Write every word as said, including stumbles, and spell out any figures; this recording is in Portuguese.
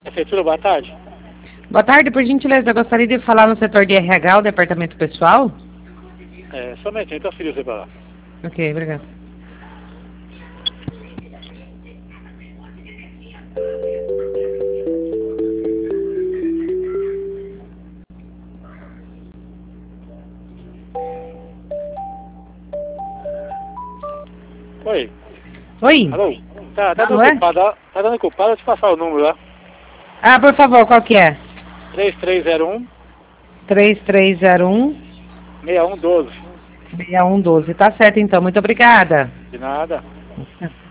Prefeitura, boa tarde. Boa tarde, por gentileza, eu gostaria de falar no setor de R H, o departamento pessoal. É, somente, então filho você para lá. Ok, obrigado. Oi. Oi. Alô? Tá, tá dando Alô, é? ocupado, ó. Tá dando ocupado, deixa eu passar o número lá. Ah, por favor, qual que é? três três zero um, três três zero um, seis um um doze. seis um um doze. Tá certo, então. Muito obrigada. De nada.